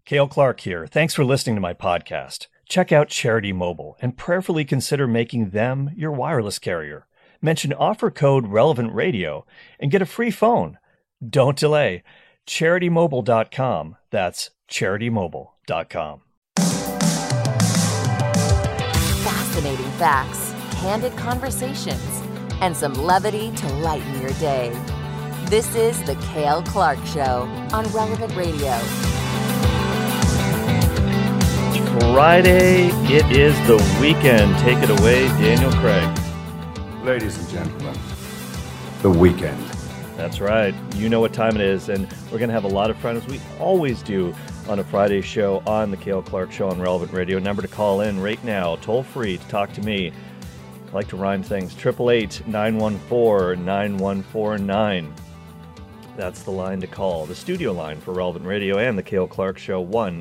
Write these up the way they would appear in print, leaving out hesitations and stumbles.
Cale Clark here. Thanks for listening to my podcast. Check out Charity Mobile and prayerfully consider making them your wireless carrier. Mention offer code Relevant Radio and get a free phone. Don't delay. CharityMobile.com. That's CharityMobile.com. Fascinating facts, candid conversations, and some levity to lighten your day. This is The Cale Clark Show on Relevant Radio. Friday, it is the weekend. Take it away, Daniel Craig. Ladies and gentlemen, the weekend. That's right. You know what time it is, and we're going to have a lot of fun, as we always do on a Friday show on the Cale Clark Show on Relevant Radio. Number to call in right now, toll free to talk to me. I like to rhyme things. 888-914-9149. That's the line to call. The studio line for Relevant Radio and the Cale Clark Show,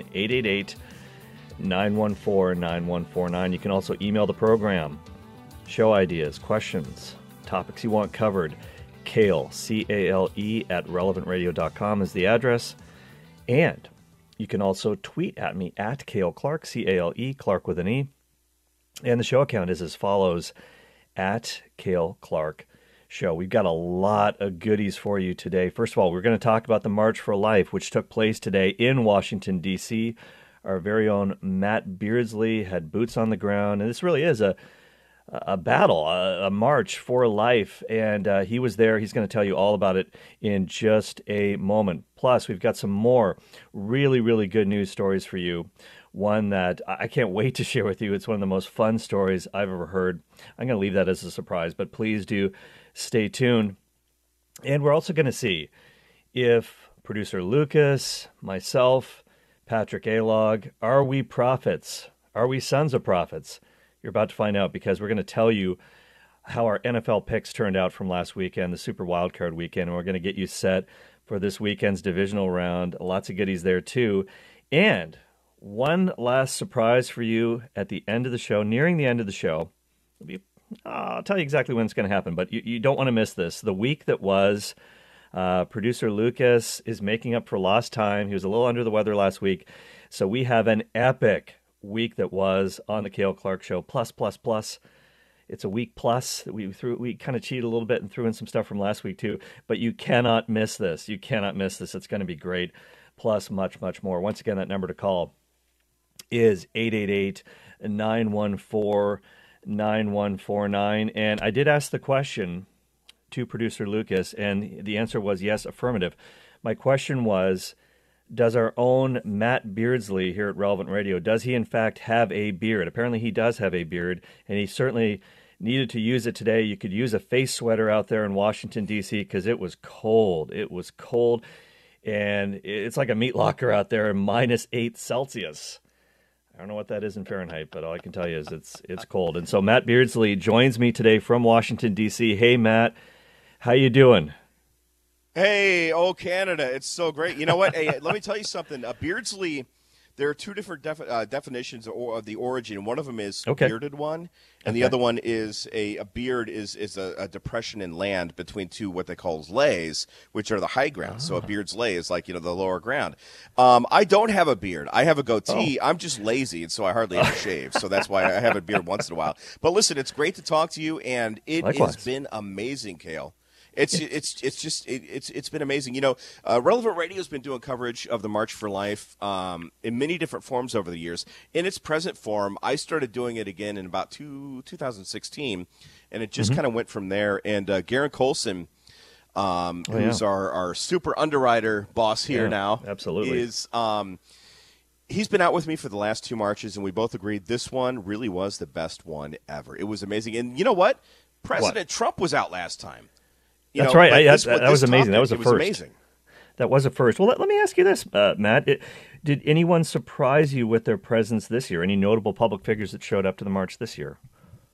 1-888-914-9149. You can also email the program. Show ideas, questions, topics you want covered. Cale, C-A-L-E, at relevantradio.com is the address. And you can also tweet at me at Cale Clark, C-A-L-E, Clark with an E. And the show account is as follows, at Cale Clark Show. We've got a lot of goodies for you today. First of all, we're going to talk about the March for Life, which took place today in Washington, D.C. Our very own Matt Beardsley had boots on the ground, and this really is a battle, a march for life, and he was there. He's going to tell you all about it in just a moment. Plus, we've got some more really, really good news stories for you. One that I can't wait to share with you. It's one of the most fun stories I've ever heard. I'm going to leave that as a surprise, but please do stay tuned. And we're also going to see if producer Lucas, myself, Patrick Alog, are we prophets? Are we sons of prophets? You're about to find out, because we're going to tell you how our NFL picks turned out from last weekend, the Super Wildcard weekend, and we're going to get you set for this weekend's divisional round. Lots of goodies there, too. And one last surprise for you at the end of the show, nearing the end of the show. I'll tell you exactly when it's going to happen, but you don't want to miss this. The week that was, producer Lucas is making up for lost time. He was a little under the weather last week, so we have an epic week that was on the Cale Clark Show, plus. It's a week plus that we kind of cheated a little bit and threw in some stuff from last week too, but you cannot miss this. You cannot miss this. It's going to be great. Plus much more. Once again, that number to call is 888-914-9149. And I did ask the question to producer Lucas, and the answer was yes, affirmative. My question was, does our own Matt Beardsley here at Relevant Radio, does he in fact have a beard? Apparently he does have a beard, and he certainly needed to use it today. You could use a face sweater out there in Washington, D.C., because it was cold. It was cold, and it's like a meat locker out there, -8 Celsius. I don't know what that is in Fahrenheit, but all I can tell you is it's cold. And so Matt Beardsley joins me today from Washington, D.C. Hey, Matt, how you doing? Hey, Canada, it's so great. You know what? Hey, let me tell you something. Beardsley, there are two different definitions of the origin. One of them is bearded one, and the other one is a beard is a depression in land between two what they call lays, which are the high ground. So a beard's lay is like, the lower ground. I don't have a beard. I have a goatee. I'm just lazy, and so I hardly ever shave. So that's why I have a beard once in a while. But listen, it's great to talk to you, and it has been amazing, Cale. It's been amazing. Relevant Radio has been doing coverage of the March for Life in many different forms over the years. In its present form, I started doing it again in about 2016, and it just kind of went from there. And Garen Colson, who's our super underwriter boss here now, absolutely, is he's been out with me for the last two Marches, and we both agreed this one really was the best one ever. It was amazing. And you know what? President Trump was out last time. That's right. That was amazing. That was a first. Amazing. That was a first. Well, let me ask you this, Matt. Did anyone surprise you with their presence this year? Any notable public figures that showed up to the march this year?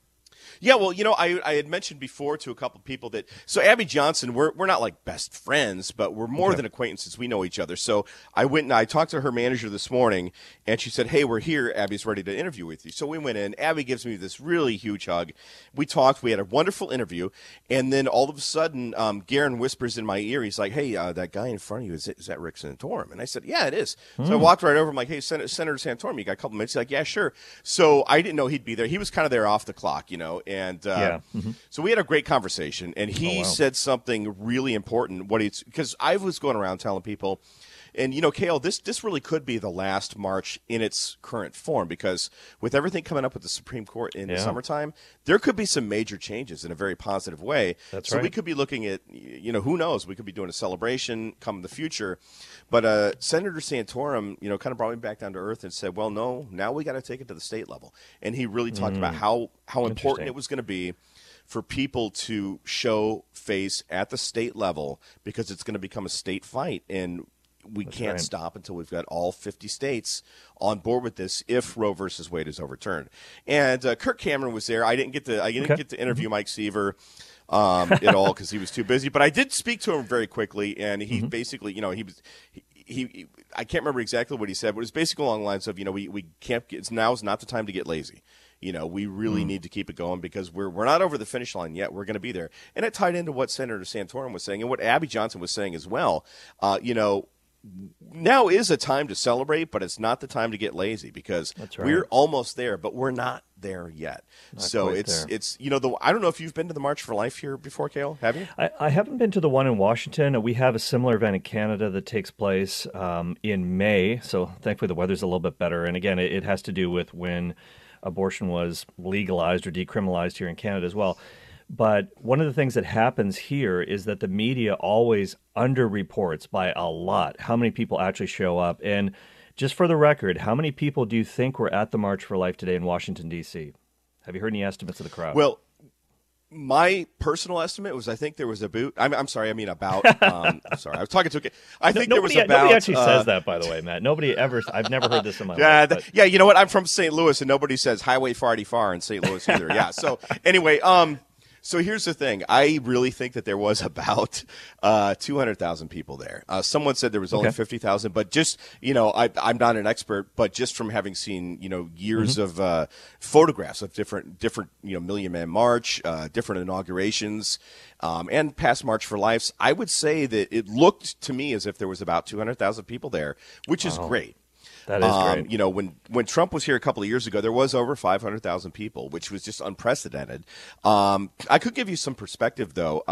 Yeah, well, I had mentioned before to a couple of people that so Abby Johnson, we're not like best friends, but we're more than acquaintances. We know each other. So I went and I talked to her manager this morning, and she said, "Hey, we're here. Abby's ready to interview with you." So we went in. Abby gives me this really huge hug. We talked. We had a wonderful interview, and then all of a sudden, Garen whispers in my ear. He's like, "Hey, that guy in front of you is that Rick Santorum?" And I said, "Yeah, it is." So I walked right over. I'm like, "Hey, Senator Santorum, you got a couple minutes?" He's like, "Yeah, sure." So I didn't know he'd be there. He was kind of there off the clock, And so we had a great conversation, and he said something really important. Because I was going around telling people, and Cale, this really could be the last march in its current form, because with everything coming up with the Supreme Court in the summertime, there could be some major changes in a very positive way. That's right. So we could be looking at, who knows? We could be doing a celebration come in the future. But Senator Santorum, kind of brought me back down to earth and said, well, no, now we got to take it to the state level. And he really talked about how important it was going to be for people to show face at the state level, because it's going to become a state fight. And we can't stop until we've got all 50 states on board with this if Roe versus Wade is overturned. And Kirk Cameron was there. I didn't get to interview Mike Seaver at all because he was too busy. But I did speak to him very quickly, and he basically, he I can't remember exactly what he said, but it was basically along the lines of, we can't. Now's not the time to get lazy. We really need to keep it going, because we're not over the finish line yet. We're going to be there. And it tied into what Senator Santorum was saying and what Abby Johnson was saying as well. Now is a time to celebrate, but it's not the time to get lazy, because we're almost there, but we're not there yet. So it's I don't know if you've been to the March for Life here before, Cale. Have you? I haven't been to the one in Washington. We have a similar event in Canada that takes place in May. So thankfully the weather's a little bit better. And again, it has to do with when abortion was legalized or decriminalized here in Canada as well. But one of the things that happens here is that the media always underreports by a lot how many people actually show up. And just for the record, how many people do you think were at the March for Life today in Washington, D.C.? Have you heard any estimates of the crowd? Well, my personal estimate was, I think there was about. I'm sorry, I was talking to. I think there was about. Nobody actually says that, by the way, Matt. Nobody ever. I've never heard this in my life. Yeah, you know what? I'm from St. Louis, and nobody says Highway Farty Far in St. Louis either. Yeah. So anyway, So here's the thing. I really think that there was about 200,000 people there. Someone said there was only 50,000, but just, I'm not an expert, but just from having seen, years of photographs of different Million Man March, different inaugurations, and past March for Lives, I would say that it looked to me as if there was about 200,000 people there, which is great. That is great. When Trump was here a couple of years ago, there was over 500,000 people, which was just unprecedented. I could give you some perspective, though.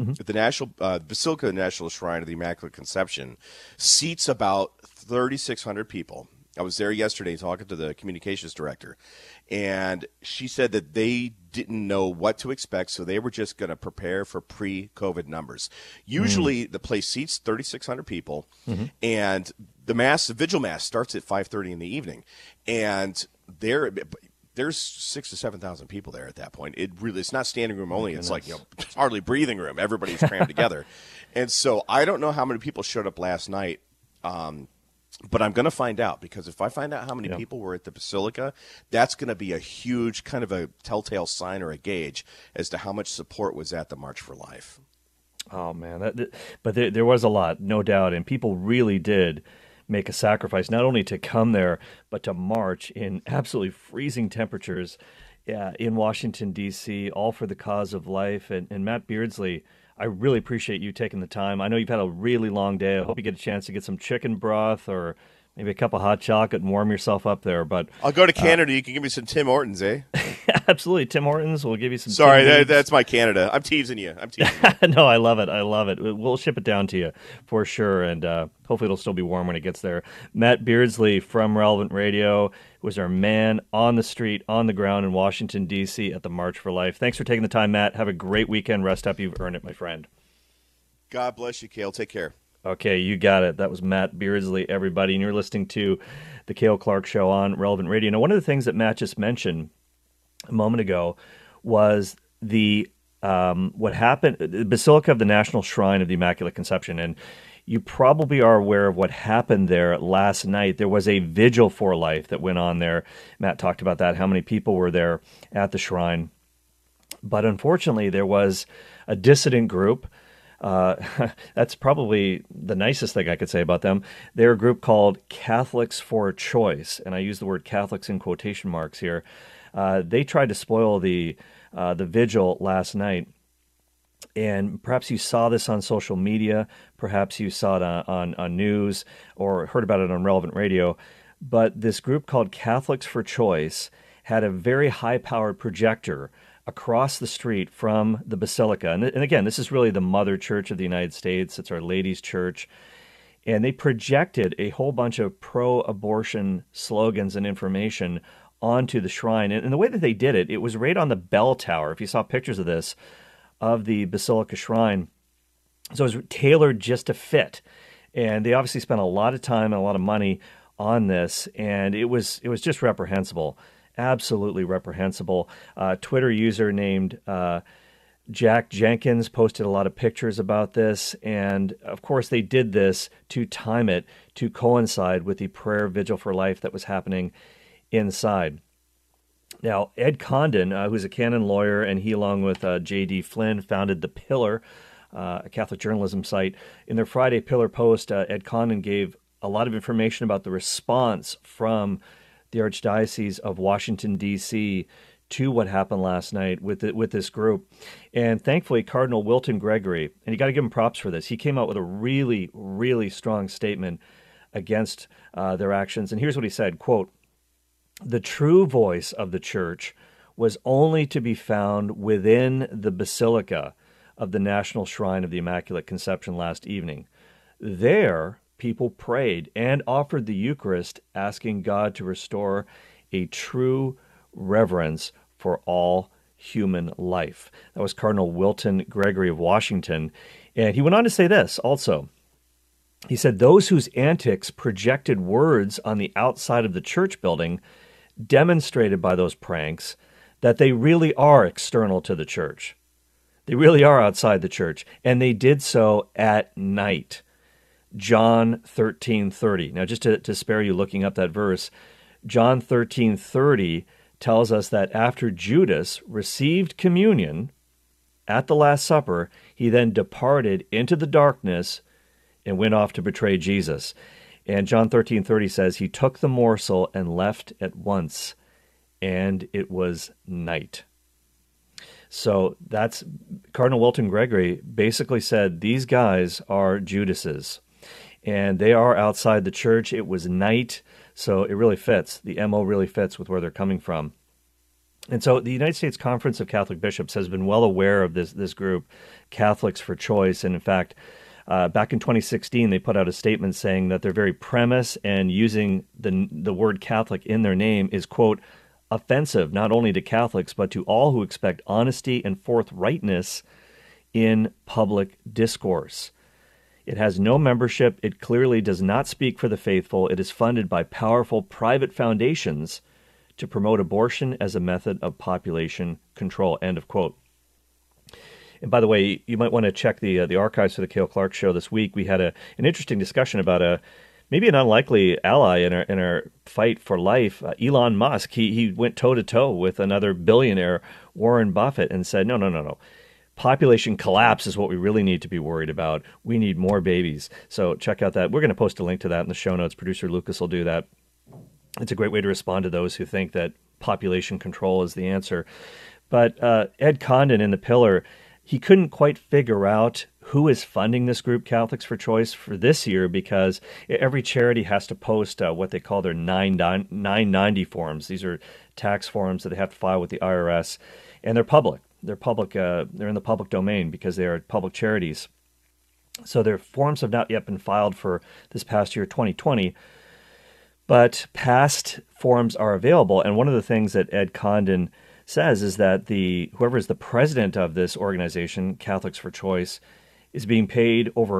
The Basilica of the National Shrine of the Immaculate Conception seats about 3,600 people. I was there yesterday talking to the communications director, and she said that they didn't know what to expect, so they were just going to prepare for pre-COVID numbers. Usually the place seats 3,600 people, and the vigil mass starts at 5:30 in the evening, and there's 6,000 to 7,000 people there at that point. It's not standing room only. It's like hardly breathing room. Everybody's crammed together, and so I don't know how many people showed up last night. But I'm going to find out, because if I find out how many people were at the Basilica, that's going to be a huge kind of a telltale sign or a gauge as to how much support was at the March for Life. Oh, man. But there was a lot, no doubt, and people really did make a sacrifice, not only to come there, but to march in absolutely freezing temperatures in Washington, D.C., all for the cause of life. And Matt Beardsley, I really appreciate you taking the time. I know you've had a really long day. I hope you get a chance to get some chicken broth or maybe a cup of hot chocolate and warm yourself up there. But I'll go to Canada. You can give me some Tim Hortons, eh? Absolutely. Tim Hortons. We'll give you some. Sorry, that's my Canada. I'm teasing you. No, I love it. I love it. We'll ship it down to you for sure. And hopefully it'll still be warm when it gets there. Matt Beardsley from Relevant Radio was our man on the street, on the ground in Washington, D.C. at the March for Life. Thanks for taking the time, Matt. Have a great weekend. Rest up. You've earned it, my friend. God bless you, Cale. Take care. Okay, you got it. That was Matt Beardsley, everybody. And you're listening to the Cale Clark Show on Relevant Radio. Now, one of the things that Matt just mentioned a moment ago was what happened, the Basilica of the National Shrine of the Immaculate Conception. And you probably are aware of what happened there last night. There was a vigil for life that went on there. Matt talked about that, how many people were there at the shrine. But unfortunately, there was a dissident group. That's probably the nicest thing I could say about them. They're a group called Catholics for Choice, and I use the word Catholics in quotation marks here. They tried to spoil the vigil last night, and perhaps you saw this on social media, perhaps you saw it on news, or heard about it on Relevant Radio. But this group called Catholics for Choice had a very high-powered projector across the street from the Basilica. And again, this is really the mother church of the United States. It's Our Lady's Church. And they projected a whole bunch of pro-abortion slogans and information onto the shrine. And the way that they did it, it was right on the bell tower. If you saw pictures of this, of the Basilica Shrine. So it was tailored just to fit. And they obviously spent a lot of time and a lot of money on this. And it was just reprehensible. Absolutely reprehensible. Twitter user named Jack Jenkins posted a lot of pictures about this. And of course, they did this to time it to coincide with the prayer vigil for life that was happening inside. Now, Ed Condon, who's a canon lawyer, and he, along with J.D. Flynn, founded The Pillar, a Catholic journalism site. In their Friday Pillar post, Ed Condon gave a lot of information about the response from the Archdiocese of Washington, D.C., to what happened last night with this group. And thankfully, Cardinal Wilton Gregory, and you got to give him props for this, he came out with a really, really strong statement against their actions. And here's what he said, quote, "The true voice of the Church was only to be found within the Basilica of the National Shrine of the Immaculate Conception last evening. There, people prayed and offered the Eucharist, asking God to restore a true reverence for all human life." That was Cardinal Wilton Gregory of Washington. And he went on to say this also. He said, "Those whose antics projected words on the outside of the church building demonstrated by those pranks that they really are external to the church. They really are outside the church, and they did so at night." John 13:30. Now, just to spare you looking up that verse, John 13:30 tells us that after Judas received communion at the Last Supper, he then departed into the darkness and went off to betray Jesus. And John 13:30 says, "He took the morsel and left at once, and it was night." So that's Cardinal Wilton Gregory basically said these guys are Judases, and they are outside the church. It was night, so it really fits. The MO really fits with where they're coming from. And so the United States Conference of Catholic Bishops has been well aware of this group, Catholics for Choice. And in fact, back in 2016, they put out a statement saying that their very premise and using the word Catholic in their name is, quote, "offensive not only to Catholics, but to all who expect honesty and forthrightness in public discourse. It has no membership. It clearly does not speak for the faithful. It is funded by powerful private foundations to promote abortion as a method of population control," end of quote. And by the way, you might want to check the archives for the Cale Clark Show this week. We had an interesting discussion about maybe an unlikely ally in our fight for life, Elon Musk. He went toe-to-toe with another billionaire, Warren Buffett, and said, no. Population collapse is what we really need to be worried about. We need more babies. So check out that. We're going to post a link to that in the show notes. Producer Lucas will do that. It's a great way to respond to those who think that population control is the answer. But Ed Condon in The Pillar, he couldn't quite figure out who is funding this group, Catholics for Choice, for this year, because every charity has to post what they call their 990 forms. These are tax forms that they have to file with the IRS, and they're public. They're public. They're in the public domain because they are public charities. So their forms have not yet been filed for this past year, 2020, but past forms are available. And one of the things that Ed Condon says is that whoever is the president of this organization, Catholics for Choice, is being paid over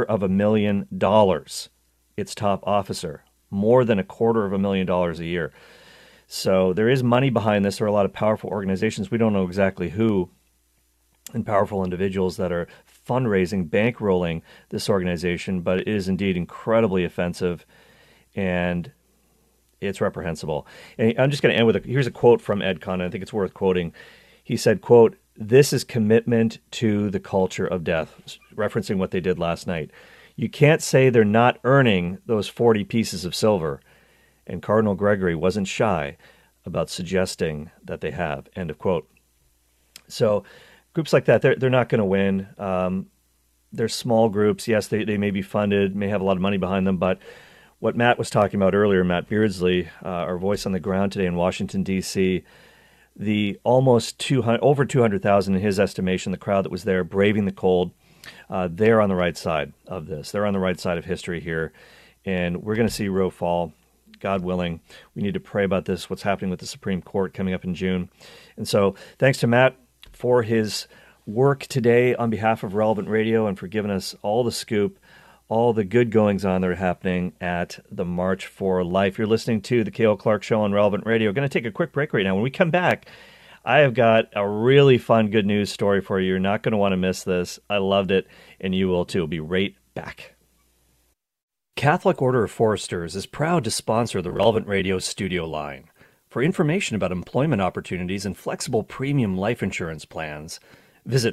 $250,000. Its top officer, more than $250,000 a year. So there is money behind this. There are a lot of powerful organizations. We don't know exactly who, and powerful individuals that are fundraising, bankrolling this organization, but it is indeed incredibly offensive, and it's reprehensible. And I'm just going to end with here's a quote from Ed Condon. I think it's worth quoting. He said, quote, this is commitment to the culture of death, referencing what they did last night. You can't say they're not earning those 40 pieces of silver. And Cardinal Gregory wasn't shy about suggesting that they have, end of quote. So groups like that, they're not going to win. They're small groups. Yes, they may be funded, may have a lot of money behind them, but what Matt was talking about earlier, Matt Beardsley, our voice on the ground today in Washington, D.C., the almost over 200,000 in his estimation, the crowd that was there braving the cold, they're on the right side of this. They're on the right side of history here, and we're going to see Roe fall, God willing. We need to pray about this, what's happening with the Supreme Court coming up in June. And so thanks to Matt for his work today on behalf of Relevant Radio and for giving us all the scoop, all the good goings on that are happening at the March for Life. You're listening to the Cale Clark Show on Relevant Radio. We're going to take a quick break right now. When we come back, I have got a really fun good news story for you. You're not going to want to miss this. I loved it, and you will too. We'll be right back. Catholic Order of Foresters is proud to sponsor the Relevant Radio studio line. For information about employment opportunities and flexible premium life insurance plans, visit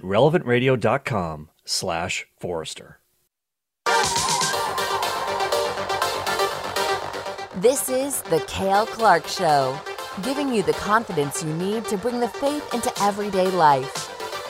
relevantradio.com/Forester. This is the Cale Clark Show, giving you the confidence you need to bring the faith into everyday life.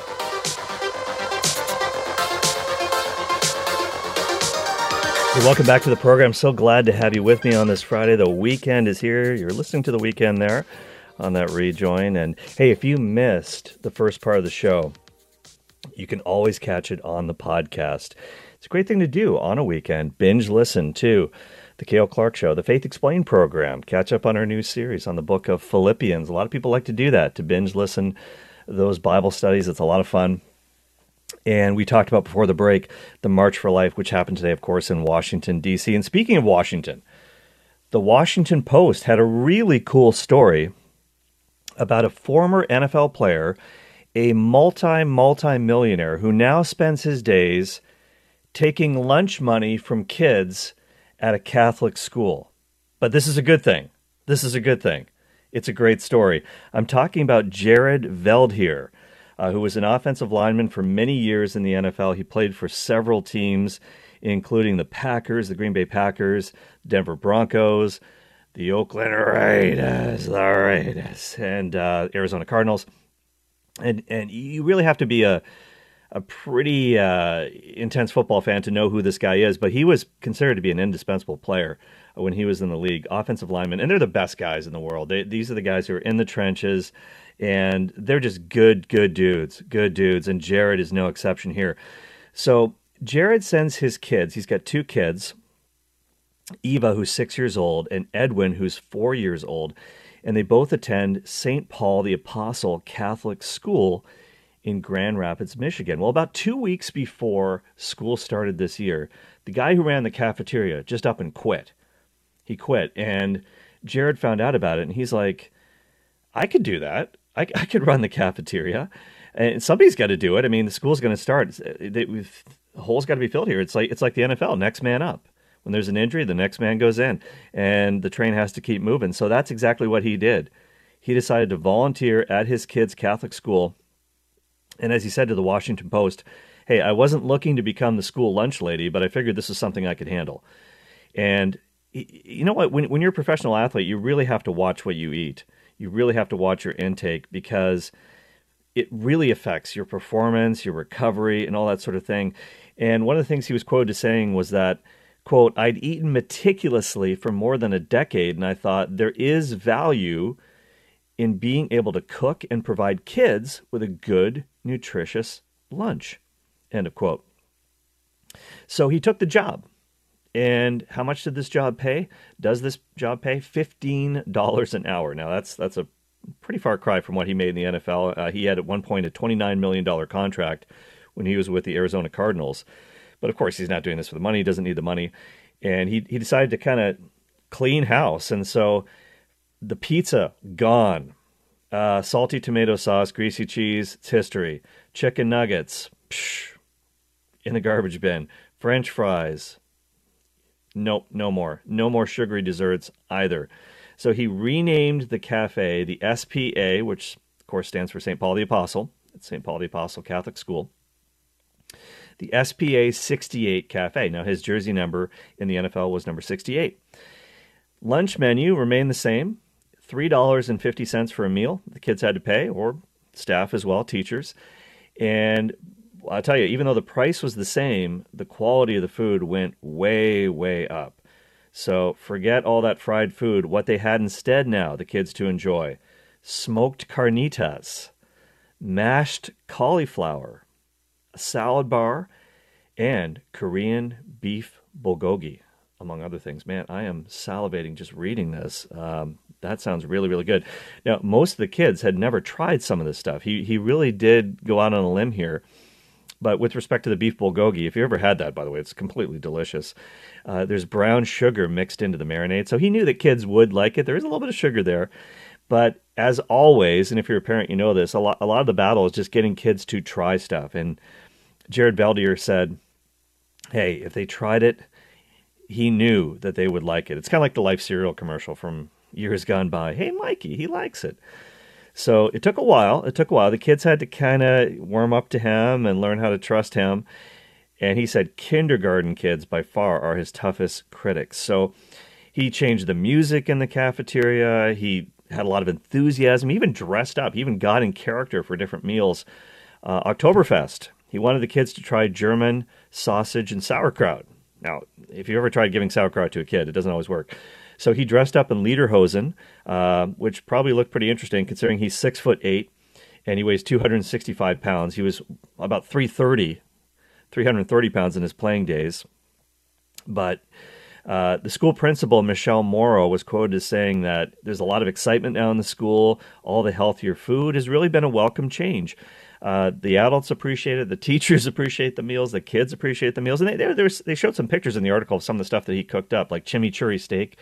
Hey, welcome back to the program. So glad to have you with me on this Friday. The weekend is here. You're listening to The Weekend there on that rejoin. And hey, if you missed the first part of the show, you can always catch it on the podcast. It's a great thing to do on a weekend. Binge listen to the Cale Clark Show, the Faith Explained program. Catch up on our new series on the book of Philippians. A lot of people like to do that, to binge listen those Bible studies. It's a lot of fun. And we talked about before the break the March for Life, which happened today, of course, in Washington, D.C. And speaking of Washington, the Washington Post had a really cool story about a former NFL player, a multi-millionaire who now spends his days taking lunch money from kids at a Catholic school. But this is a good thing. This is a good thing. It's a great story. I'm talking about Jared Veldheer, who was an offensive lineman for many years in the NFL. He played for several teams, including the Packers, the Green Bay Packers, Denver Broncos, the Oakland Raiders, and Arizona Cardinals. And you really have to be a pretty intense football fan to know who this guy is, but he was considered to be an indispensable player when he was in the league, offensive lineman, and they're the best guys in the world. These are the guys who are in the trenches, and they're just good dudes, and Jared is no exception here. So Jared sends his kids, he's got two kids, Eva, who's 6 years old, and Edwin, who's 4 years old, and they both attend St. Paul the Apostle Catholic School in Grand Rapids, Michigan. Well, about 2 weeks before school started this year, the guy who ran the cafeteria just up and quit. He quit, and Jared found out about it, and he's like, I could do that. I could run the cafeteria, and somebody's got to do it. I mean, the school's going to start. The hole's got to be filled here. It's like the NFL, next man up. When there's an injury, the next man goes in, and the train has to keep moving. So that's exactly what he did. He decided to volunteer at his kid's Catholic school, and as he said to the Washington Post, hey, I wasn't looking to become the school lunch lady, but I figured this is something I could handle. And you know what? When you're a professional athlete, you really have to watch what you eat. You really have to watch your intake because it really affects your performance, your recovery, and all that sort of thing. And one of the things he was quoted as saying was that, quote, I'd eaten meticulously for more than a decade, and I thought there is value in being able to cook and provide kids with a good, nutritious lunch, end of quote. So he took the job. And how much did this job pay? Does this job pay? $15 an hour. Now, that's a pretty far cry from what he made in the NFL. He had at one point a $29 million contract when he was with the Arizona Cardinals. But of course, he's not doing this for the money. He doesn't need the money. And he decided to kind of clean house. And so the pizza, gone. Salty tomato sauce, greasy cheese, it's history. Chicken nuggets, in the garbage bin. French fries, nope, no more. No more sugary desserts either. So he renamed the cafe the SPA, which of course stands for St. Paul the Apostle, at St. Paul the Apostle Catholic School. The SPA 68 Cafe. Now, his jersey number in the NFL was number 68. Lunch menu remained the same, $3.50 for a meal. The kids had to pay, or staff as well, teachers. And I'll tell you, even though the price was the same, the quality of the food went way, way up. So forget all that fried food. What they had instead now, the kids to enjoy, smoked carnitas, mashed cauliflower, a salad bar, and Korean beef bulgogi, among other things. Man, I am salivating just reading this. That sounds really, really good. Now, most of the kids had never tried some of this stuff. He really did go out on a limb here. But with respect to the beef bulgogi, if you ever had that, by the way, it's completely delicious. There's brown sugar mixed into the marinade. So he knew that kids would like it. There is a little bit of sugar there. But as always, and if you're a parent, you know this, a lot of the battle is just getting kids to try stuff. And Jared Veldheer said, hey, if they tried it, he knew that they would like it. It's kind of like the Life cereal commercial from years gone by. Hey, Mikey, he likes it. So it took a while. The kids had to kind of warm up to him and learn how to trust him. And he said kindergarten kids by far are his toughest critics. So he changed the music in the cafeteria. He had a lot of enthusiasm. He even dressed up. He even got in character for different meals. Oktoberfest. He wanted the kids to try German sausage and sauerkraut. Now, if you ever tried giving sauerkraut to a kid, it doesn't always work. So he dressed up in lederhosen, which probably looked pretty interesting considering he's 6'8" and he weighs 265 pounds. He was about 330 pounds in his playing days. But the school principal, Michelle Morrow, was quoted as saying that there's a lot of excitement now in the school. All the healthier food has really been a welcome change. The adults appreciate it. The teachers appreciate the meals. The kids appreciate the meals. And they showed some pictures in the article of some of the stuff that he cooked up, like chimichurri steak.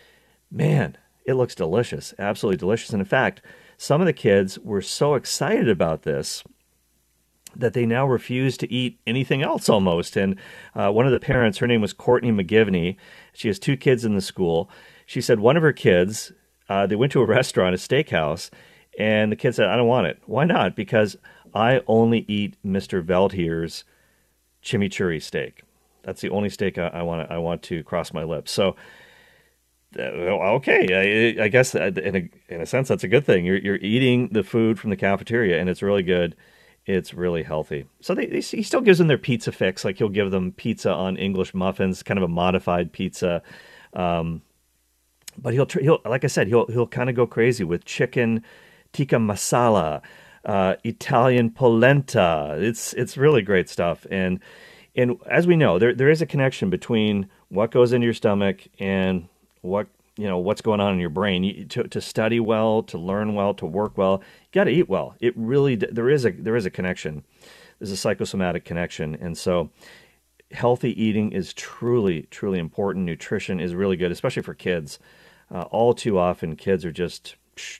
Man, it looks delicious. Absolutely delicious. And in fact, some of the kids were so excited about this that they now refuse to eat anything else almost. And one of the parents, her name was Courtney McGivney. She has 2 kids in the school. She said one of her kids, they went to a restaurant, a steakhouse, and the kid said, I don't want it. Why not? Because I only eat Mr. Veldheer's chimichurri steak. That's the only steak I want to cross my lips. So, okay, I guess in a sense that's a good thing. You're eating the food from the cafeteria, and it's really good. It's really healthy. So he still gives them their pizza fix. Like he'll give them pizza on English muffins, kind of a modified pizza. But he'll like I said, he'll kind of go crazy with chicken tikka masala, Italian polenta. It's really great stuff. And as we know, there is a connection between what goes into your stomach and what's going on in your brain. To study well, to learn well, to work well, you got to eat well. It really there is a connection. There's a psychosomatic connection, and so healthy eating is truly, truly important. Nutrition is really good, especially for kids. All too often, kids are just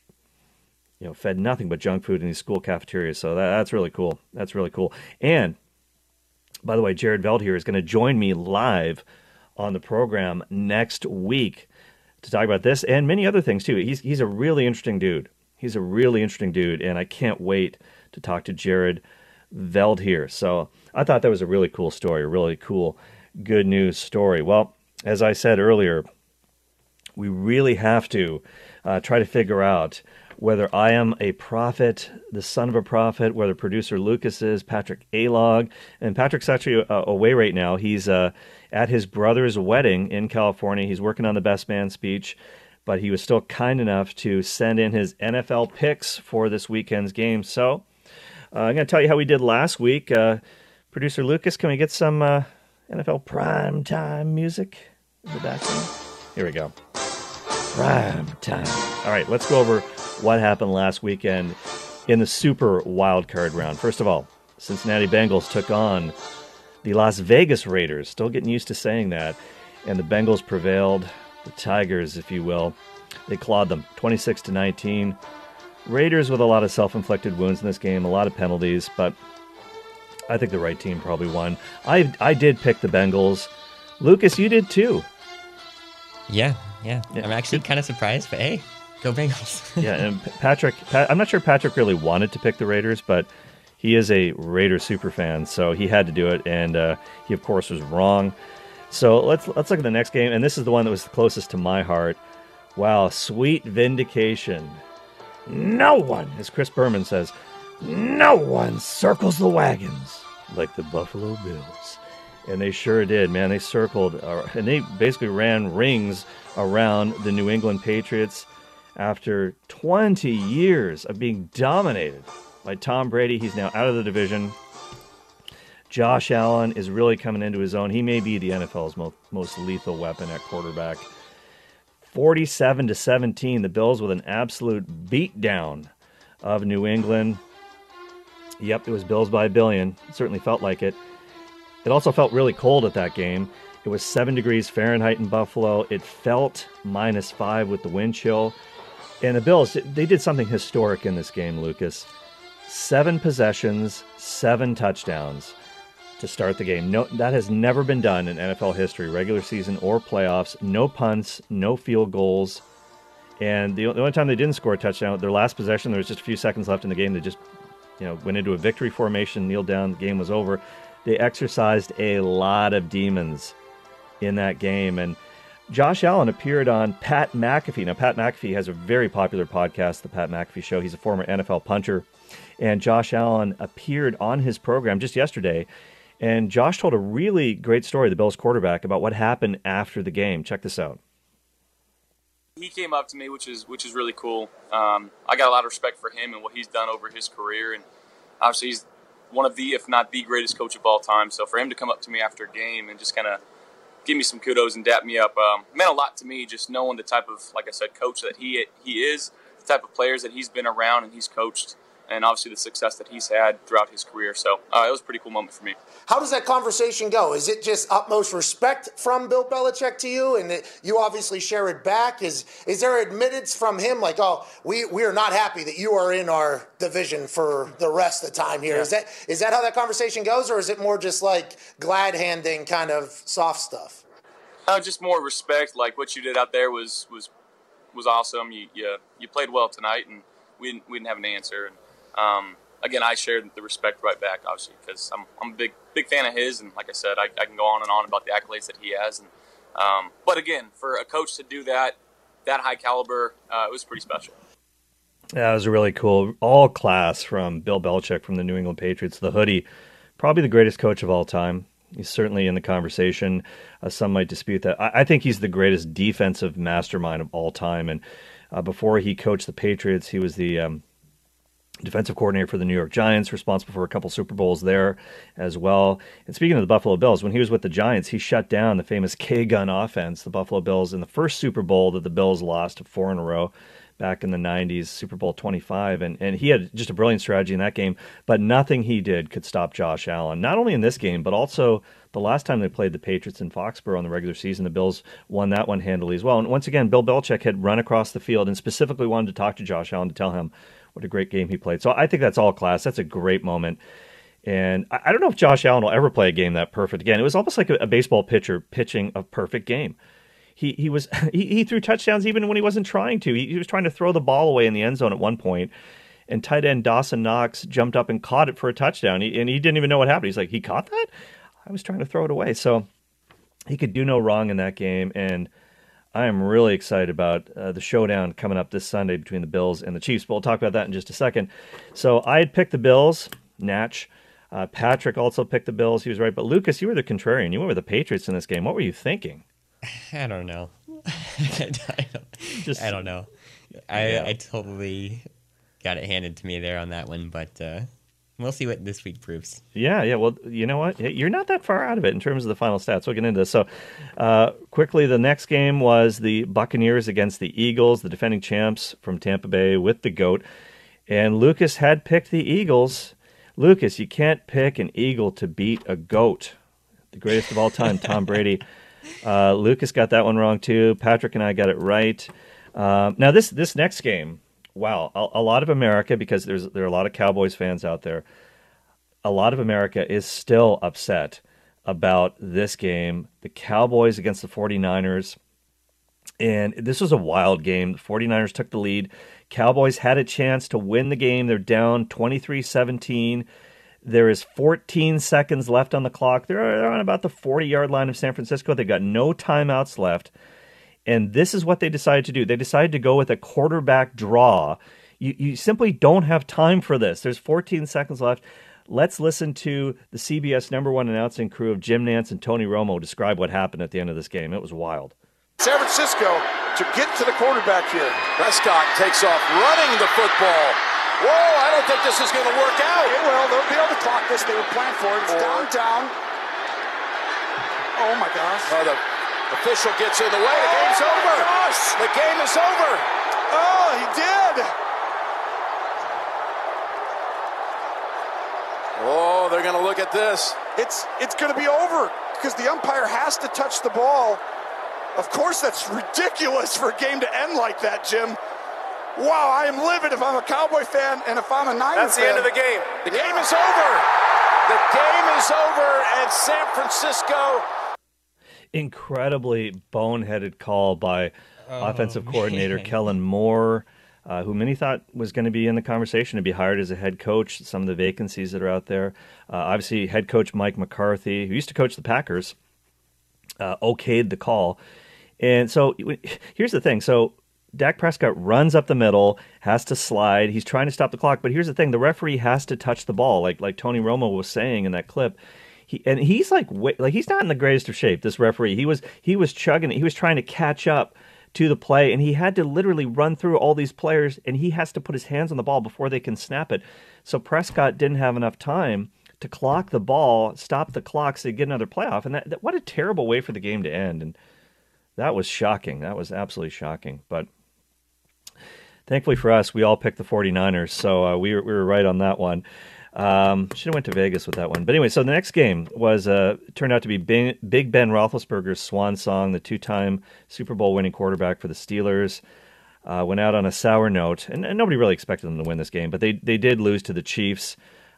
fed nothing but junk food in these school cafeterias. So that's really cool. That's really cool. And by the way, Jared Veldheer is going to join me live on the program next week to talk about this and many other things too. He's a really interesting dude. And I can't wait to talk to Jared Veldheer. So I thought that was a really cool story, a really cool good news story. Well, as I said earlier, we really have to try to figure out whether I am a prophet, the son of a prophet, whether producer Lucas is, Patrick Alog. And Patrick's actually away right now. He's at his brother's wedding in California. He's working on the best man speech, but he was still kind enough to send in his NFL picks for this weekend's game. So I'm going to tell you how we did last week. Producer Lucas, can we get some NFL primetime music in the background? Here we go. Prime time. All right, let's go over what happened last weekend in the Super Wildcard round. First of all, Cincinnati Bengals took on the Las Vegas Raiders. Still getting used to saying that. And the Bengals prevailed. The Tigers, if you will. They clawed them 26-19. Raiders with a lot of self-inflicted wounds in this game, a lot of penalties, but I think the right team probably won. I did pick the Bengals. Lucas, you did too. Yeah. I'm actually kind of surprised, but hey, go Bengals. Yeah, and Patrick, I'm not sure Patrick really wanted to pick the Raiders, but He is a Raiders super fan, so he had to do it, and he, of course, was wrong. So let's look at the next game, and this is the one that was the closest to my heart. Wow, sweet vindication. No one, as Chris Berman says, no one circles the wagons like the Buffalo Bills. And they sure did, man. They circled, and they basically ran rings around the New England Patriots after 20 years of being dominated by Tom Brady. He's now out of the division. Josh Allen is really coming into his own. He may be the NFL's most lethal weapon at quarterback. 47-17, the Bills with an absolute beatdown of New England. Yep, it was Bills by a billion. It certainly felt like it. It also felt really cold at that game. It was 7 degrees Fahrenheit in Buffalo. It felt -5 with the wind chill. And the Bills, they did something historic in this game, Lucas. 7 possessions, 7 touchdowns to start the game. No, that has never been done in NFL history, regular season or playoffs. No punts, no field goals. And the only time they didn't score a touchdown, their last possession, there was just a few seconds left in the game. They just went into a victory formation, kneeled down, the game was over. They exercised a lot of demons in that game. And Josh Allen appeared on Pat McAfee. Now, Pat McAfee has a very popular podcast, The Pat McAfee Show. He's a former NFL punter. And Josh Allen appeared on his program just yesterday. And Josh told a really great story, the Bills quarterback, about what happened after the game. Check this out. He came up to me, which is really cool. I got a lot of respect for him and what he's done over his career. And obviously he's one of the, if not the greatest coach of all time. So for him to come up to me after a game and just kind of give me some kudos and dap me up meant a lot to me, just knowing the type of, like I said, coach that he is, the type of players that he's been around and he's coached, and obviously the success that he's had throughout his career. So it was a pretty cool moment for me. How does that conversation go? Is it just utmost respect from Bill Belichick to you, and that you obviously share it back? Is there admittance from him like, oh, we are not happy that you are in our division for the rest of the time here? Yeah. Is that how that conversation goes, or is it more just like glad-handing kind of soft stuff? Just more respect. Like what you did out there was awesome. You played well tonight, and we didn't have an answer. And again, I shared the respect right back, obviously, because I'm a big fan of his, and like I said, I can go on and on about the accolades that he has. And but again, for a coach to do that high caliber, it was pretty special. Yeah, it was really cool. All class from Bill Belichick from the New England Patriots. The hoodie, probably the greatest coach of all time. He's certainly in the conversation. Some might dispute that. I think he's the greatest defensive mastermind of all time. And before he coached the Patriots, he was the defensive coordinator for the New York Giants, responsible for a couple Super Bowls there as well. And speaking of the Buffalo Bills, when he was with the Giants, he shut down the famous K-gun offense, the Buffalo Bills, in the first Super Bowl that the Bills lost 4 in a row back in the 90s, Super Bowl 25. And he had just a brilliant strategy in that game, but nothing he did could stop Josh Allen. Not only in this game, but also the last time they played the Patriots in Foxborough in the regular season, the Bills won that one handily as well. And once again, Bill Belichick had run across the field and specifically wanted to talk to Josh Allen to tell him what a great game he played. So I think that's all class. That's a great moment. And I don't know if Josh Allen will ever play a game that perfect again. It was almost like a baseball pitcher pitching a perfect game. He threw touchdowns even when he wasn't trying to. He was trying to throw the ball away in the end zone at one point, and tight end Dawson Knox jumped up and caught it for a touchdown. And he didn't even know what happened. He's like, he caught that? I was trying to throw it away. So he could do no wrong in that game. And I am really excited about the showdown coming up this Sunday between the Bills and the Chiefs. But we'll talk about that in just a second. So I had picked the Bills, Natch. Patrick also picked the Bills. He was right. But Lucas, you were the contrarian. You went with the Patriots in this game. What were you thinking? I don't know. I don't know. I totally got it handed to me there on that one, but we'll see what this week proves. Yeah. Well, you know what? You're not that far out of it in terms of the final stats. We'll get into this. So quickly, the next game was the Buccaneers against the Eagles, the defending champs from Tampa Bay with the GOAT. And Lucas had picked the Eagles. Lucas, you can't pick an Eagle to beat a GOAT. The greatest of all time, Tom Brady. Lucas got that one wrong too. Patrick and I got it right. Now this next game, wow, a lot of America, because there are a lot of Cowboys fans out there, a lot of America is still upset about this game. The Cowboys against the 49ers. And this was a wild game. The 49ers took the lead. Cowboys had a chance to win the game. They're down 23-17. There is 14 seconds left on the clock. They're on about the 40-yard line of San Francisco. They've got no timeouts left. And this is what they decided to do. They decided to go with a quarterback draw. You simply don't have time for this. There's 14 seconds left. Let's listen to the CBS #1 announcing crew of Jim Nantz and Tony Romo describe what happened at the end of this game. It was wild. San Francisco to get to the quarterback here. Prescott takes off running the football. Whoa, I don't think this is going to work out. It will. They'll be able to clock this. They were planning for it. It's down. Oh, my gosh. Oh, the official gets in the way. The game's over. Gosh. The game is over. Oh, he did. Oh, they're going to look at this. It's going to be over because the umpire has to touch the ball. Of course, that's ridiculous for a game to end like that, Jim. Wow, I am livid if I'm a Cowboy fan and if I'm a Niners fan. That's the end of the game. The game is over. The game is over, and San Francisco. Incredibly boneheaded call by offensive coordinator Kellen Moore, who many thought was going to be in the conversation to be hired as a head coach, some of the vacancies that are out there. Obviously, head coach Mike McCarthy, who used to coach the Packers, okayed the call. And so here's the thing. So Dak Prescott runs up the middle, has to slide. He's trying to stop the clock. But here's the thing. The referee has to touch the ball, like Tony Romo was saying in that clip. He's like he's not in the greatest of shape, this referee. He was chugging it. He was trying to catch up to the play, and he had to literally run through all these players, and he has to put his hands on the ball before they can snap it. So Prescott didn't have enough time to clock the ball, stop the clock so they get another playoff. And that what a terrible way for the game to end. And that was shocking. That was absolutely shocking. But thankfully for us, we all picked the 49ers, so we were right on that one. Should have went to Vegas with that one. But anyway, so the next game was turned out to be Big Ben Roethlisberger's swan song, the two-time Super Bowl winning quarterback for the Steelers. Went out on a sour note, and nobody really expected them to win this game, but they did lose to the Chiefs,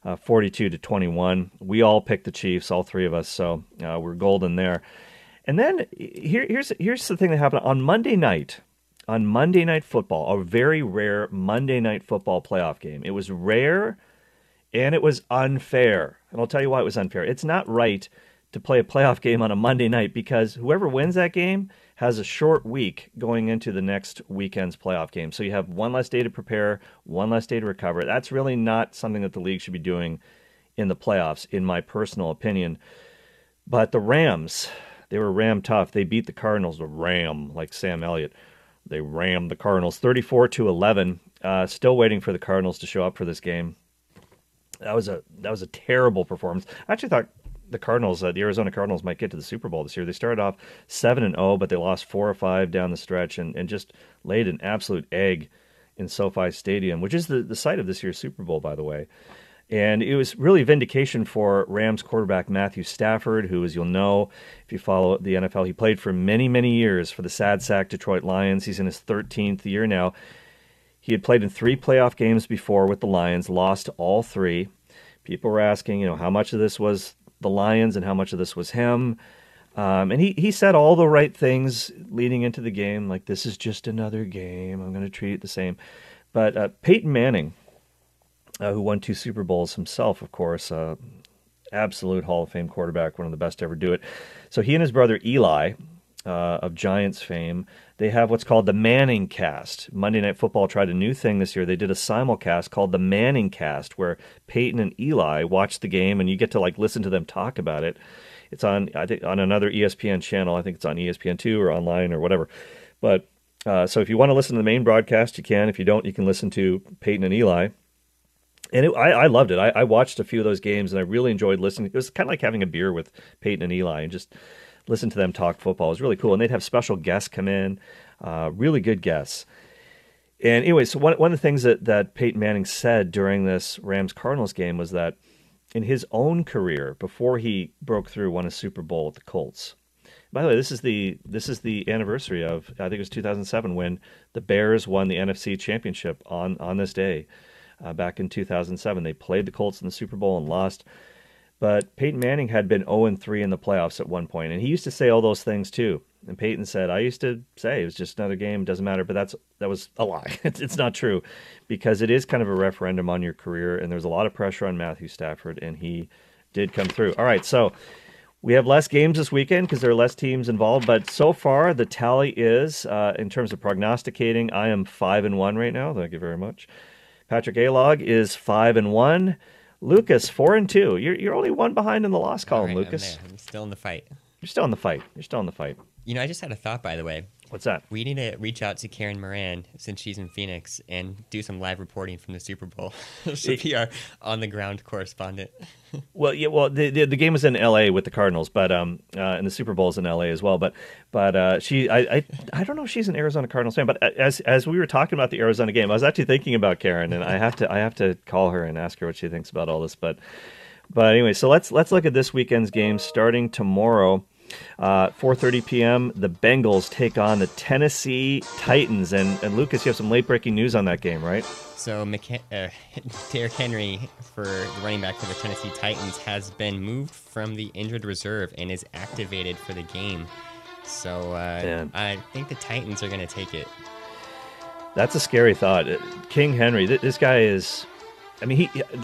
42-21. We all picked the Chiefs, all three of us, so we're golden there. And then here's the thing that happened on Monday night. On Monday Night Football, a very rare Monday Night Football playoff game. It was rare, and it was unfair. And I'll tell you why it was unfair. It's not right to play a playoff game on a Monday night because whoever wins that game has a short week going into the next weekend's playoff game. So you have one less day to prepare, one less day to recover. That's really not something that the league should be doing in the playoffs, in my personal opinion. But the Rams, they were ram tough. They beat the Cardinals, the Ram, like Sam Elliott. They rammed the Cardinals 34-11. Still waiting for the Cardinals to show up for this game. That was a terrible performance. I actually thought the Cardinals, the Arizona Cardinals, might get to the Super Bowl this year. They started off 7-0, but they lost 4 or 5 down the stretch and just laid an absolute egg in SoFi Stadium, which is the site of this year's Super Bowl, by the way. And it was really vindication for Rams quarterback Matthew Stafford, who, as you'll know, if you follow the NFL, he played for many, many years for the sad sack Detroit Lions. He's in his 13th year now. He had played in 3 playoff games before with the Lions, lost all 3. People were asking, how much of this was the Lions and how much of this was him. And he said all the right things leading into the game, like, this is just another game. I'm going to treat it the same. But Peyton Manning, who won 2 Super Bowls himself, of course, absolute Hall of Fame quarterback, one of the best to ever do it. So he and his brother Eli, of Giants fame, they have what's called the Manning Cast. Monday Night Football tried a new thing this year. They did a simulcast called the Manning Cast, where Peyton and Eli watch the game, and you get to listen to them talk about it. It's on, I think, on another ESPN channel. I think it's on ESPN2 or online or whatever. But so if you want to listen to the main broadcast, you can. If you don't, you can listen to Peyton and Eli. And I loved it. I watched a few of those games, and I really enjoyed listening. It was kind of like having a beer with Peyton and Eli and just listen to them talk football. It was really cool. And they'd have special guests come in, really good guests. And anyway, so one of the things that Peyton Manning said during this Rams-Cardinals game was that in his own career, before he broke through, won a Super Bowl with the Colts. By the way, this is the anniversary of, I think it was 2007, when the Bears won the NFC Championship on this day. Back in 2007. They played the Colts in the Super Bowl and lost. But Peyton Manning had been 0-3 in the playoffs at one point, and he used to say all those things too. And Peyton said, I used to say it was just another game, doesn't matter, but that was a lie. It's not true, because it is kind of a referendum on your career, and there's a lot of pressure on Matthew Stafford, and he did come through. All right, so we have less games this weekend because there are less teams involved, but so far the tally is, in terms of prognosticating, I am 5-1 right now. Thank you very much. Patrick Alog is 5-1. Lucas, 4-2. You're only one behind in the loss column, right, Lucas. I'm still in the fight. You're still in the fight. You know, I just had a thought, by the way. What's that? We need to reach out to Karen Moran, since she's in Phoenix, and do some live reporting from the Super Bowl. She'll be our on-the-ground correspondent. Well, yeah. Well, the game was in L.A. with the Cardinals, but and the Super Bowl is in L.A. as well. But I don't know if she's an Arizona Cardinals fan. But as we were talking about the Arizona game, I was actually thinking about Karen, and I have to call her and ask her what she thinks about all this. But anyway, so let's look at this weekend's game starting tomorrow. 4:30 p.m. The Bengals take on the Tennessee Titans, and Lucas, you have some late breaking news on that game, right? So Derrick Henry, for the running back for the Tennessee Titans, has been moved from the injured reserve and is activated for the game. So I think the Titans are going to take it. That's a scary thought. King Henry, this guy is. I mean,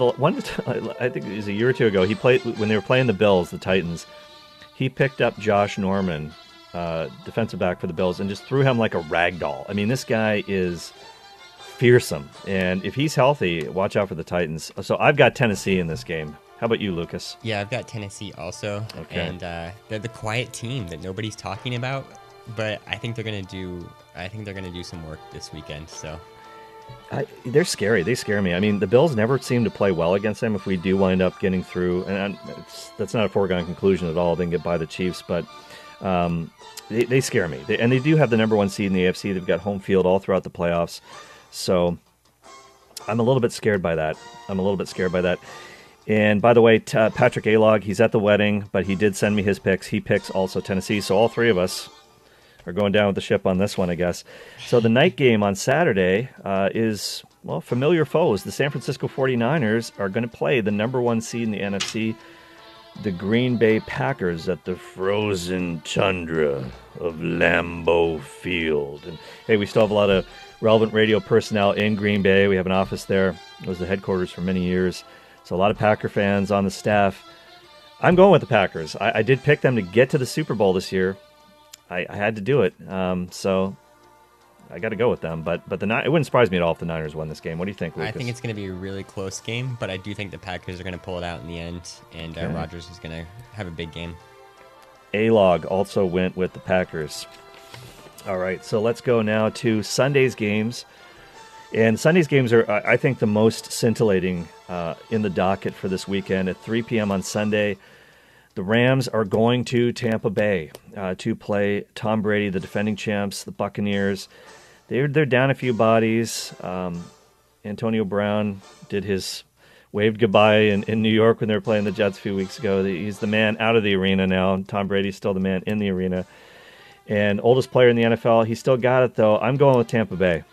I think it was a year or two ago. He played when they were playing the Bills, the Titans. He picked up Josh Norman, defensive back for the Bills, and just threw him like a rag doll. I mean, this guy is fearsome. And if he's healthy, watch out for the Titans. So I've got Tennessee in this game. How about you, Lucas? Yeah, I've got Tennessee also. Okay. And they're the quiet team that nobody's talking about, but I think they're gonna do some work this weekend. So they're scary. They scare me. I mean, the Bills never seem to play well against them if we do wind up getting through. And that's not a foregone conclusion at all. They can get by the Chiefs, but they scare me. They do have the number one seed in the AFC. They've got home field all throughout the playoffs. So I'm a little bit scared by that. And by the way, Patrick Alog, he's at the wedding, but he did send me his picks. He picks also Tennessee. So all three of us are going down with the ship on this one, I guess. So the night game on Saturday is, well, familiar foes. The San Francisco 49ers are going to play the number one seed in the NFC, the Green Bay Packers, at the frozen tundra of Lambeau Field. And hey, we still have a lot of relevant radio personnel in Green Bay. We have an office there. It was the headquarters for many years. So a lot of Packer fans on the staff. I'm going with the Packers. I did pick them to get to the Super Bowl this year. I had to do it, so I got to go with them. But it wouldn't surprise me at all if the Niners won this game. What do you think, Lucas? I think it's going to be a really close game, but I do think the Packers are going to pull it out in the end, and Rodgers is going to have a big game. Alog also went with the Packers. All right, so let's go now to Sunday's games. And Sunday's games are, I think, the most scintillating in the docket for this weekend. At 3 p.m. on Sunday, the Rams are going to Tampa Bay to play Tom Brady, the defending champs, the Buccaneers. They're down a few bodies. Antonio Brown waved goodbye in New York when they were playing the Jets a few weeks ago. He's the man out of the arena now. Tom Brady's still the man in the arena. And oldest player in the NFL. He still got it, though. I'm going with Tampa Bay.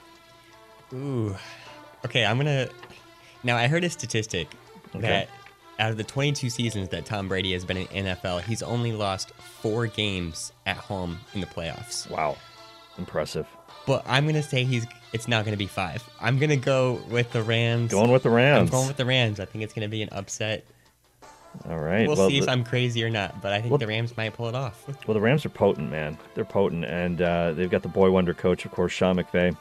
Ooh. Okay, Now, I heard a statistic that out of the 22 seasons that Tom Brady has been in NFL, he's only lost 4 games at home in the playoffs. Wow. Impressive. But I'm going to say it's not going to be 5. I'm going to go with the Rams. Going with the Rams. I'm going with the Rams. I think it's going to be an upset. All right. We'll see if I'm crazy or not, but I think the Rams might pull it off. Well, the Rams are potent, man. They're potent, and they've got the boy wonder coach, of course, Sean McVay.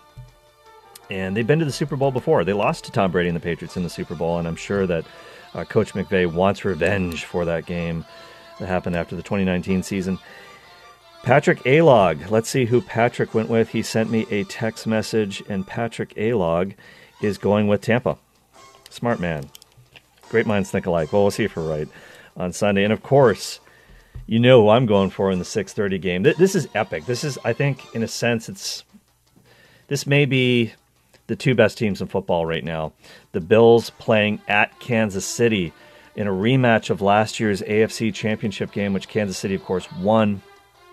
And they've been to the Super Bowl before. They lost to Tom Brady and the Patriots in the Super Bowl, and I'm sure that Coach McVay wants revenge for that game that happened after the 2019 season. Patrick Alog. Let's see who Patrick went with. He sent me a text message, and Patrick Alog is going with Tampa. Smart man. Great minds think alike. Well, we'll see if we're right on Sunday. And, of course, you know who I'm going for in the 6:30 game. This is epic. This is, I think, in a sense, this may be the two best teams in football right now. The Bills playing at Kansas City in a rematch of last year's AFC Championship game, which Kansas City, of course, won.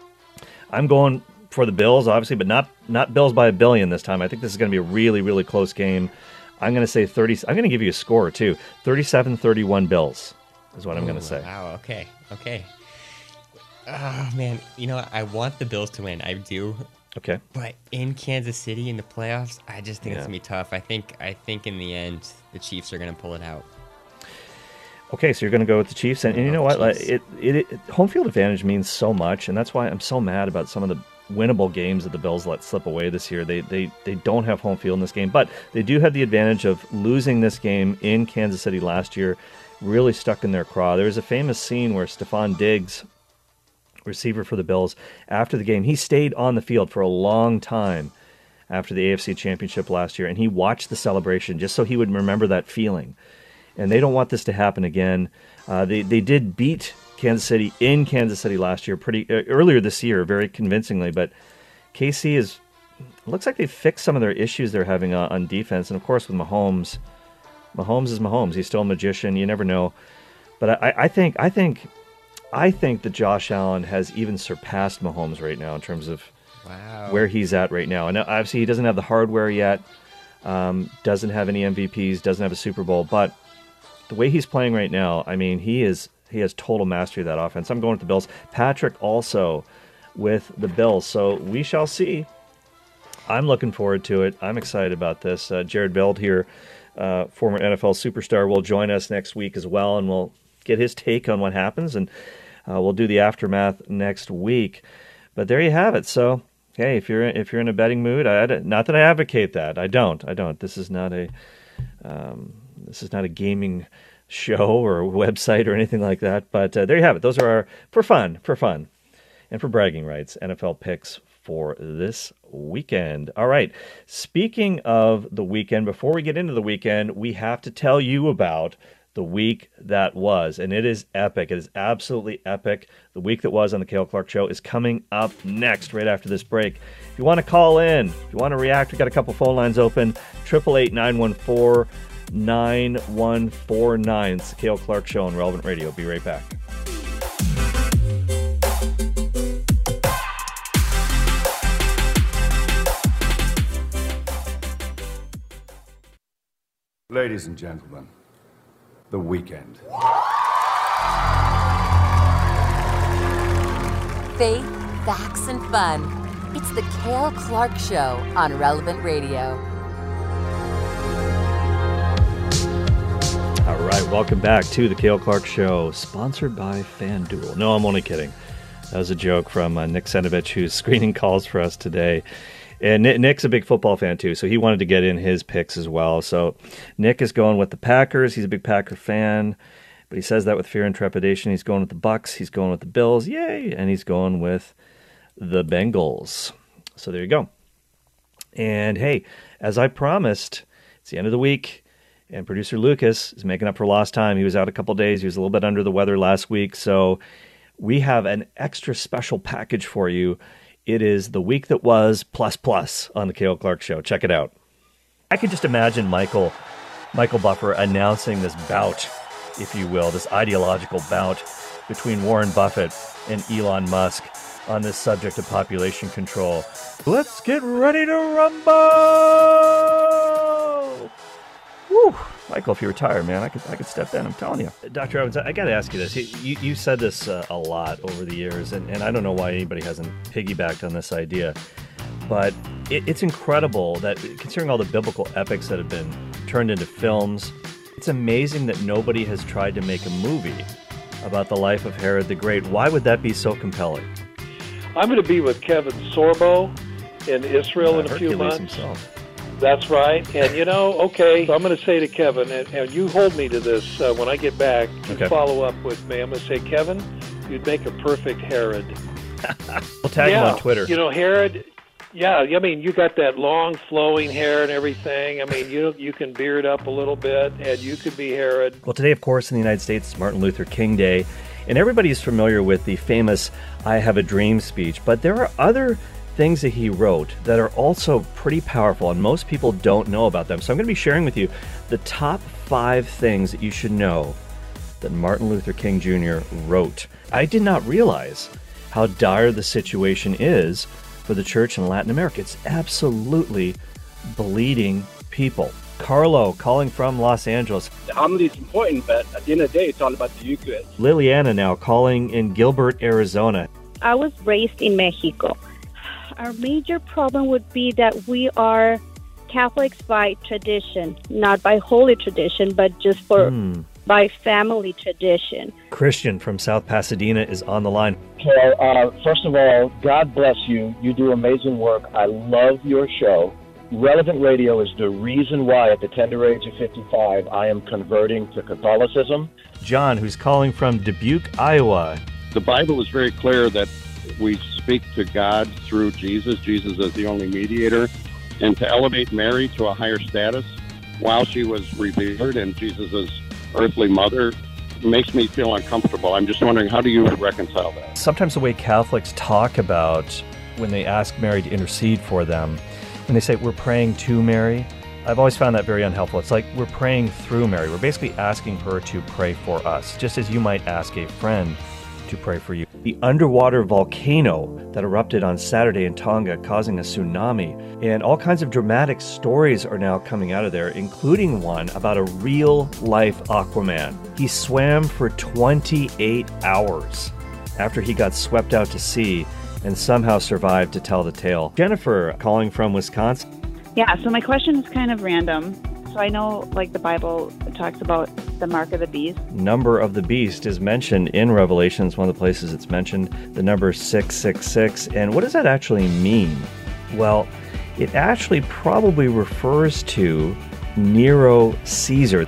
I'm going for the Bills, obviously, but not Bills by a billion this time. I think this is going to be a really, really close game. I'm going to say 30. I'm going to give you a score, too. 37-31 Bills is what I'm going to say. Wow, okay. Oh, man. I want the Bills to win. I do. Okay. But in Kansas City in the playoffs, I just think it's going to be tough. I think in the end, the Chiefs are going to pull it out. Okay, so you're going to go with the Chiefs. And you know what? Home field advantage means so much, and that's why I'm so mad about some of the winnable games that the Bills let slip away this year. They don't have home field in this game, but they do have the advantage of losing this game in Kansas City last year, really stuck in their craw. There's a famous scene where Stephon Diggs, receiver for the Bills, after the game, he stayed on the field for a long time after the AFC Championship last year, and he watched the celebration just so he would remember that feeling. And they don't want this to happen again. They did beat Kansas City in Kansas City last year, earlier this year, very convincingly. But KC looks like they fixed some of their issues they're having on defense. And of course, with Mahomes is Mahomes. He's still a magician. You never know. But I think that Josh Allen has even surpassed Mahomes right now in terms of where he's at right now. And obviously, he doesn't have the hardware yet. Doesn't have any MVPs. Doesn't have a Super Bowl, but the way he's playing right now, I mean, he has total mastery of that offense. I'm going with the Bills. Patrick also with the Bills. So we shall see. I'm looking forward to it. I'm excited about this. Jared Beld here, former NFL superstar, will join us next week as well, and we'll get his take on what happens, and we'll do the aftermath next week. But there you have it. So, hey, if you're in a betting mood, not that I advocate that. I don't. This is not a gaming show or website or anything like that. But there you have it. Those are our for fun, and for bragging rights NFL picks for this weekend. All right. Speaking of the weekend, before we get into the weekend, we have to tell you about the week that was, and it is epic. It is absolutely epic. The week that was on the Cale Clark Show is coming up next, right after this break. If you want to call in, if you want to react, we've got a couple phone lines open. 888-914-9149. It's the Cale Clark Show on Relevant Radio. Be right back. Ladies and gentlemen, the weekend. Faith, facts, and fun. It's the Cale Clark Show on Relevant Radio. All right, welcome back to the Cale Clark Show, sponsored by FanDuel. No, I'm only kidding. That was a joke from Nick Senovich, who's screening calls for us today. And Nick's a big football fan, too, so he wanted to get in his picks as well. So Nick is going with the Packers. He's a big Packer fan, but he says that with fear and trepidation. He's going with the Bucks. He's going with the Bills. Yay! And he's going with the Bengals. So there you go. And, hey, as I promised, it's the end of the week, and producer Lucas is making up for lost time. He was out a couple days. He was a little bit under the weather last week, so we have an extra special package for you. It is the week that was plus on the Cale Clark Show. Check it out. I could just imagine Michael Buffer announcing this bout, if you will, this ideological bout between Warren Buffett and Elon Musk on this subject of population control. Let's get ready to rumble! Woo! Michael, if you retire, man, I could step in. I'm telling you. Dr. Evans, I got to ask you this. You said this a lot over the years, and I don't know why anybody hasn't piggybacked on this idea, but it's incredible that, considering all the biblical epics that have been turned into films, it's amazing that nobody has tried to make a movie about the life of Herod the Great. Why would that be so compelling? I'm going to be with Kevin Sorbo in Israel in a few months. Himself. That's right. And, okay, so I'm going to say to Kevin, and you hold me to this when I get back, follow up with me. I'm going to say, Kevin, you'd make a perfect Herod. We'll tag him on Twitter. Herod, you got that long flowing hair and everything. I mean, you can beard up a little bit, and you could be Herod. Well, today, of course, in the United States, it's Martin Luther King Day, and everybody's familiar with the famous I Have a Dream speech, but there are other things that he wrote that are also pretty powerful, and most people don't know about them. So I'm going to be sharing with you the top 5 things that you should know that Martin Luther King Jr. wrote. I did not realize how dire the situation is for the church in Latin America. It's absolutely bleeding people. Carlo, calling from Los Angeles. The homily is important, but at the end of the day, it's all about the Eucharist. Liliana now calling in Gilbert, Arizona. I was raised in Mexico. Our major problem would be that we are Catholics by tradition, not by holy tradition, but just by family tradition. Christian from South Pasadena is on the line. Carol, first of all, God bless you. You do amazing work. I love your show. Relevant Radio is the reason why at the tender age of 55 I am converting to Catholicism. John, who's calling from Dubuque, Iowa. The Bible is very clear that we speak to God through Jesus. Jesus is the only mediator. And to elevate Mary to a higher status while she was revered and Jesus' earthly mother makes me feel uncomfortable. I'm just wondering, how do you reconcile that? Sometimes the way Catholics talk about when they ask Mary to intercede for them, when they say, we're praying to Mary, I've always found that very unhelpful. It's like we're praying through Mary. We're basically asking her to pray for us, just as you might ask a friend to pray for you. The underwater volcano that erupted on Saturday in Tonga, causing a tsunami, and all kinds of dramatic stories are now coming out of there, including one about a real-life Aquaman. He swam for 28 hours after he got swept out to sea and somehow survived to tell the tale. Jennifer, calling from Wisconsin. Yeah, so my question is kind of random. So I know, like, the Bible talks about the mark of the beast. Number of the beast is mentioned in Revelations, one of the places it's mentioned, the number 666. And what does that actually mean? Well, it actually probably refers to Nero Caesar.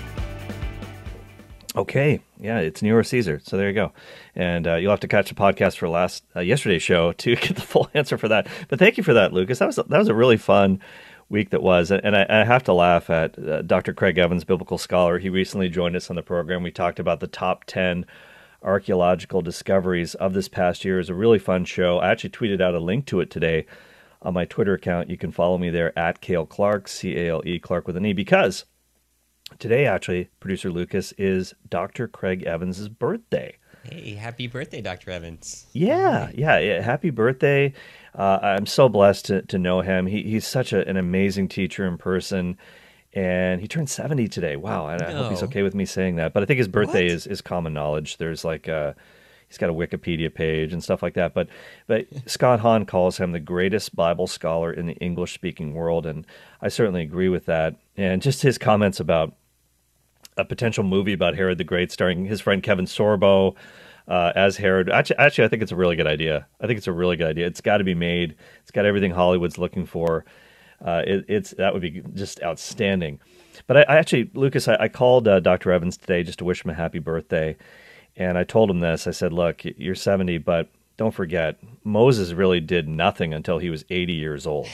Okay, yeah, it's Nero Caesar. So there you go. And you'll have to catch the podcast for yesterday's show to get the full answer for that. But thank you for that, Lucas. That was a really fun week that was. And I have to laugh at Dr. Craig Evans, biblical scholar. He recently joined us on the program. We talked about the top 10 archaeological discoveries of this past year. It was a really fun show. I actually tweeted out a link to it today on my Twitter account. You can follow me there at Cale Clark, C-A-L-E, Clark with an E, because today, actually, producer Lucas, is Dr. Craig Evans' birthday. Hey, happy birthday, Dr. Evans. Yeah, happy birthday. I'm so blessed to know him. He's such an amazing teacher in person, and he turned 70 today. Wow, I hope he's okay with me saying that. But I think his birthday is common knowledge. There's like he's got a Wikipedia page and stuff like that. But Scott Hahn calls him the greatest Bible scholar in the English-speaking world, and I certainly agree with that. And just his comments about a potential movie about Herod the Great starring his friend Kevin Sorbo as Herod. Actually, I think it's a really good idea. It's got to be made. It's got everything Hollywood's looking for. That would be just outstanding. But I actually, Lucas, I called Dr. Evans today just to wish him a happy birthday. And I told him this. I said, look, you're 70, but don't forget, Moses really did nothing until he was 80 years old.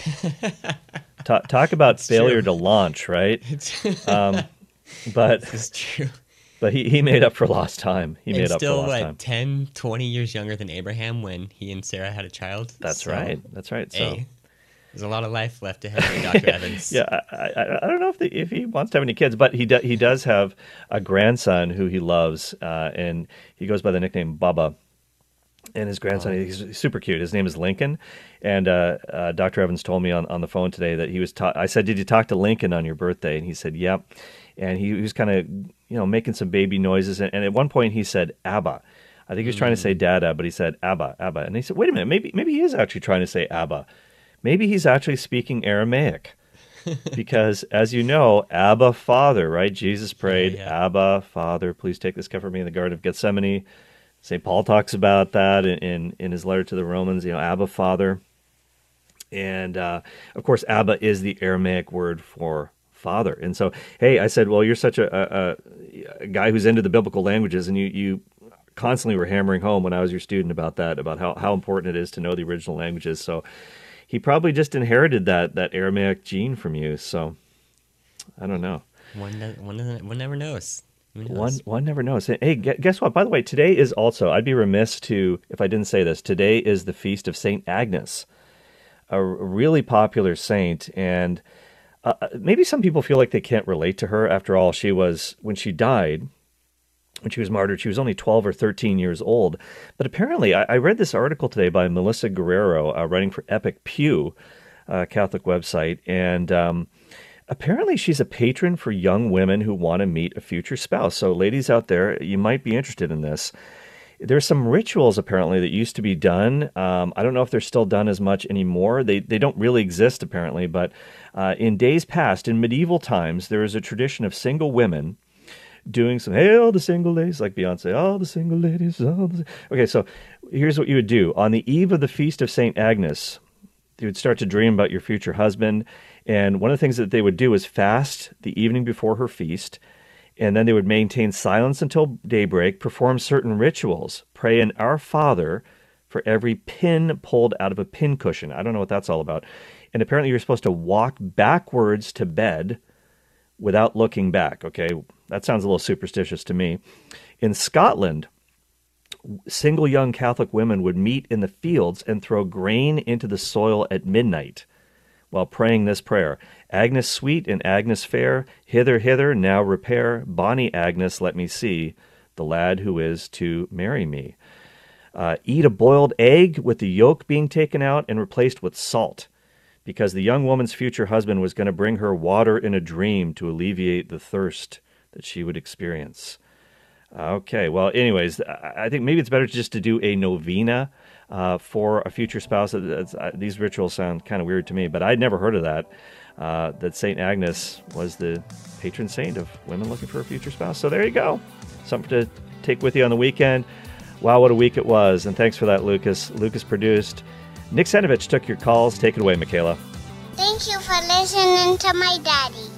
Talk about failure to launch, right? But it's true. But he made up for lost time. He still, 10, 20 years younger than Abraham when he and Sarah had a child? That's right. So hey, there's a lot of life left ahead of Dr. Evans. Yeah, I don't know if he wants to have any kids, but he does have a grandson who he loves, and he goes by the nickname Bubba. And his grandson, he's super cute. His name is Lincoln. And Dr. Evans told me on the phone today that he was I said, did you talk to Lincoln on your birthday? And he said, yep. And he was kind of, making some baby noises. And at one point he said, Abba. I think he was trying to say Dada, but he said, Abba, Abba. And he said, wait a minute, maybe he is actually trying to say Abba. Maybe he's actually speaking Aramaic. Because, as you know, Abba, Father, right? Jesus prayed, Abba, Father, please take this cup from me in the Garden of Gethsemane. St. Paul talks about that in his letter to the Romans, Abba, Father. And, of course, Abba is the Aramaic word for father. And so, hey, I said, well, you're such a guy who's into the biblical languages, and you constantly were hammering home when I was your student about that, about how important it is to know the original languages. So he probably just inherited that Aramaic gene from you. So I don't know. One never knows. One never knows. Hey, guess what? By the way, today is also, I'd be remiss if I didn't say this, today is the feast of St. Agnes, a really popular saint. And maybe some people feel like they can't relate to her. After all, when she died, when she was martyred, she was only 12 or 13 years old. But apparently, I read this article today by Melissa Guerrero, writing for Epic Pew, Catholic website, and apparently she's a patron for young women who want to meet a future spouse. So ladies out there, you might be interested in this. there's some rituals apparently that used to be done. I don't know if they're still done as much anymore. They don't really exist apparently, but in days past, in medieval times, there was a tradition of single women doing some, hey, all the single ladies, like Beyonce, all the single ladies. Okay, so here's what you would do. On the eve of the Feast of St. Agnes, you would start to dream about your future husband, and one of the things that they would do is fast the evening before her feast, and then they would maintain silence until daybreak, perform certain rituals, pray an Our Father for every pin pulled out of a pincushion. I don't know what that's all about. And apparently you're supposed to walk backwards to bed without looking back. Okay, that sounds a little superstitious to me. In Scotland, single young Catholic women would meet in the fields and throw grain into the soil at midnight while praying this prayer. Agnes sweet and Agnes fair, hither, hither, now repair. Bonny Agnes, let me see, the lad who is to marry me. Eat a boiled egg with the yolk being taken out and replaced with salt, because the young woman's future husband was going to bring her water in a dream to alleviate the thirst that she would experience. Okay, well, anyways, I think maybe it's better just to do a novena for a future spouse. These rituals sound kind of weird to me, but I'd never heard of that, that St. Agnes was the patron saint of women looking for a future spouse. So there you go. Something to take with you on the weekend. Wow, what a week it was. And thanks for that, Lucas. Lucas produced. Nick Senovich took your calls. Take it away, Michaela. Thank you for listening to my daddy.